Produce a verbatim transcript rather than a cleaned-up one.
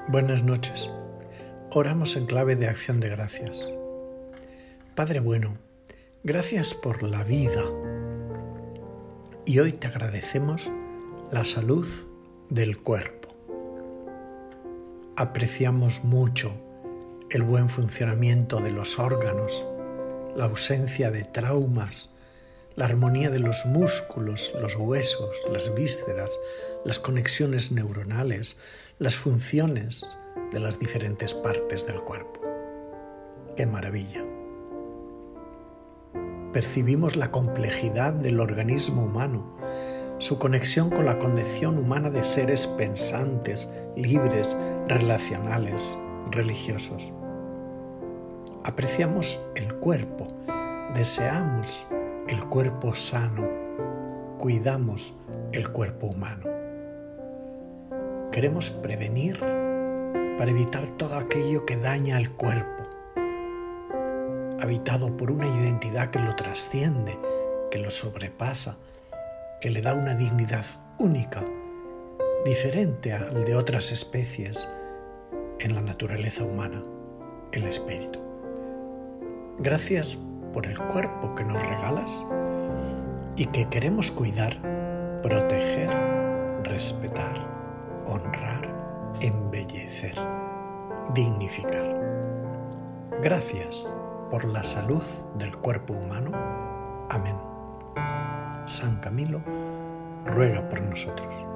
Buenas noches. Oramos en clave de acción de gracias. Padre bueno, gracias por la vida. Y hoy te agradecemos la salud del cuerpo. Apreciamos mucho el buen funcionamiento de los órganos, la ausencia de traumas, la armonía de los músculos, los huesos, las vísceras, las conexiones neuronales, las funciones de las diferentes partes del cuerpo. ¡Qué maravilla! Percibimos la complejidad del organismo humano, su conexión con la condición humana de seres pensantes, libres, relacionales, religiosos. Apreciamos el cuerpo, deseamos el cuerpo sano, cuidamos el cuerpo humano. Queremos prevenir para evitar todo aquello que daña al cuerpo, habitado por una identidad que lo trasciende, que lo sobrepasa, que le da una dignidad única, diferente al de otras especies en la naturaleza humana, el espíritu. Gracias por el cuerpo que nos regalas y que queremos cuidar, proteger, respetar, honrar, embellecer, dignificar. Gracias por la salud del cuerpo humano. Amén. San Camilo ruega por nosotros.